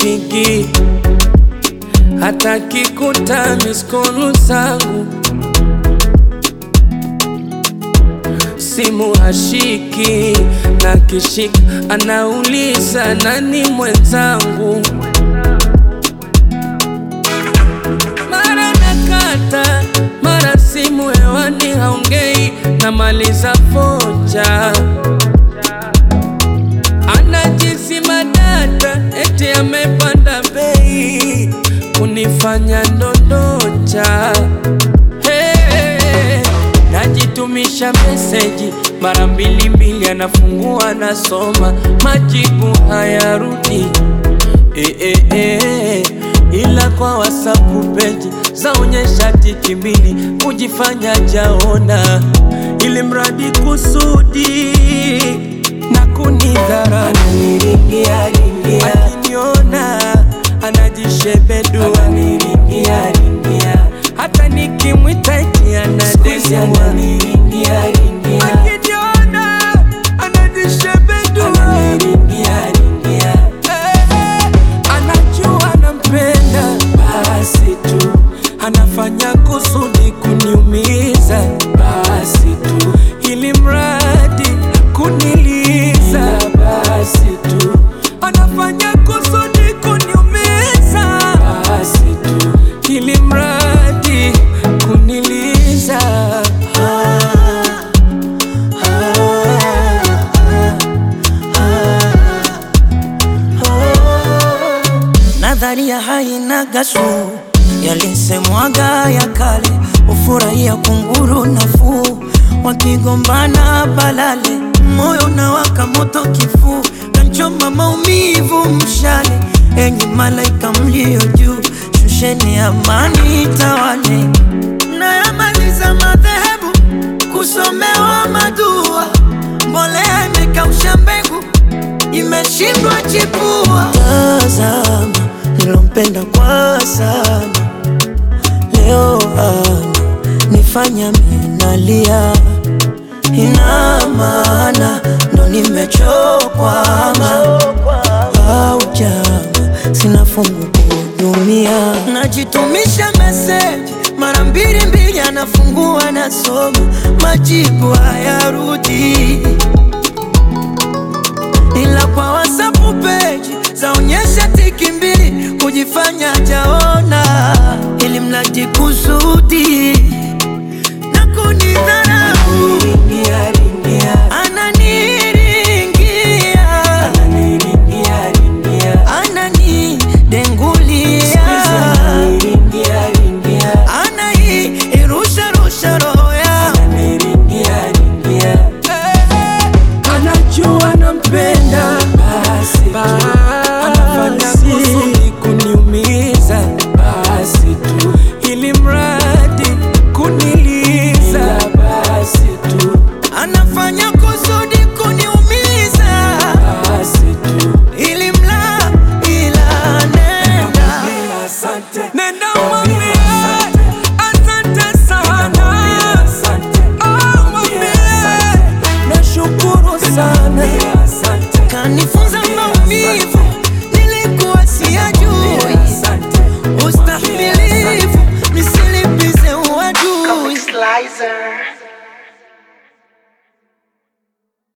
nipigi, hataki kuta miskolu zangu, simu hashiki, na kishika anauliza nani mwenzangu. Mara nakata, mara simu hewani haongei, namaliza foja. Anajizima data, eti amepanda bei, kunifanya ndondocha. Hey, najitumisha meseji mara mbili, anafungua anasoma, majibu hayarudi. Ila kwa WhatsApp page zaonyesha tiki mbili, kujifanya jaona, ili mradi kusudi na kunidhara. Ananiringia ringia, akiniona anajishebedua. ananiringia ringia, hata nikimwita eti anadesua. ananiringia ringia, akiniona anajishebedua. ananiringia ringia, anajua nampenda, basi tu, anafanya kusudi kuniumiza, basi tu, ili mradi kuniliza. basi tu, Anafanya kusudi kuniumiza, basi tu, ili mradi kuniliza. Nadharia haina gashu, yalisemwaga ya kale, ufurahia kunguru nafuu, wakigombana balale, moyo na waka moto kifuu, kanchoma maumivu mshale. Enyi malaika mlio juu, shusheni amani tawale. Nayamaliza madhehebu, kusomewa madua, mbolea imekausha mbegu, imeshindwa chipua. Tazama nilompenda kwa sana, leo nifanya minalia. Ina maana ndo nimechokwa, au jama sina fungu kuhudumia. Najitumisha meseji mara mbili, anafungua nasoma, majibu hayarudi. Ila kwa WhatsApp page zaonyesha tiki mbili, kujifanya jaona, ili mradi kusudi na kunidharau. ringia ringia, Ananiringia, ananiringia ringia, ananidengulia, ananiringia ringia, irusha roho yangu. ananiringia ringia, Anajua nampenda, basi tu, anafanya kusudi kuniumiza, basi tu, ili mradi kuniliza. basi tu, Anafanya kusudi kuniumiza, basi tu, ili ila nenda. asante, Nenda mwambie asante sana, asante, mwambie nashukuru sana. asante, Kanifunza maumivu, nilikuwa siyajui, ustahimilivu, nisilipize uadui. Slicer.